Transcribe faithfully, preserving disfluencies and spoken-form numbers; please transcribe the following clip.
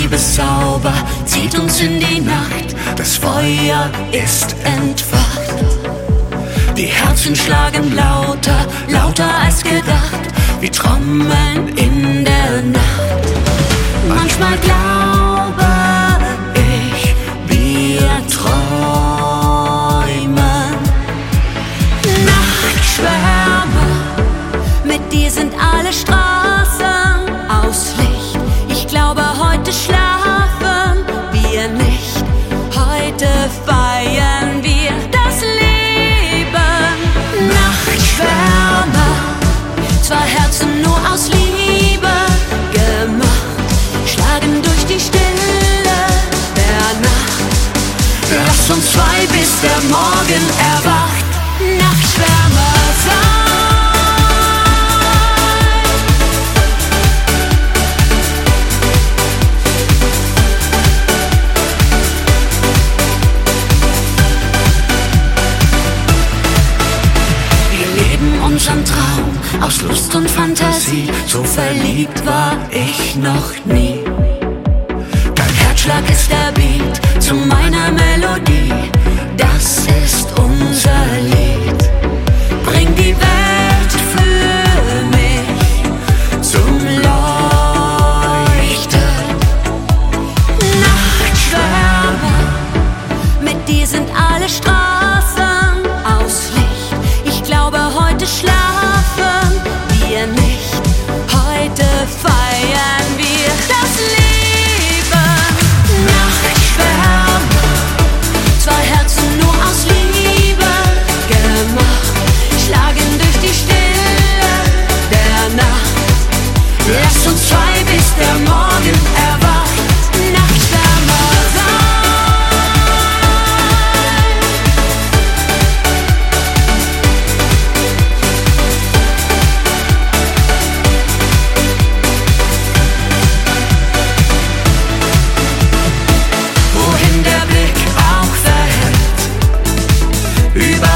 Liebeszauber zieht uns in die Nacht, das Feuer ist entfacht. Die Herzen schlagen lauter, lauter als gedacht, wie Trommeln in der Nacht. Manchmal glaube ich, wir träumen. Nachtschwärmer, mit dir sind alle Straßen aus Licht. Ich glaube, heute schlafen wir nicht, heute feiern wir das Leben. Nachtschwärmer, zwei Herzen nur aus Liebe gemacht, schlagen durch die Stille der Nacht. Lass uns zwei, bis der Morgen erwacht, Nachtschwärmer sein. Unseren Traum aus Lust und Fantasie, so verliebt war ich noch nie. Dein Herzschlag ist der Beat zu meiner Melodie, das ist unser Lied. Bring die Welt für mich zum Leuchten. Nachtschwärmer, mit dir sind alle Straßen aus Licht. Ich glaube, heute schlafen wir nicht, heute feiern wir das Leben. Nachtschwärmer, zwei Herzen nur aus Liebe gemacht, schlagen durch die Stille der Nacht. Lass uns zwei, bis der Morgen erwacht, Nachtschwärmer sein. Über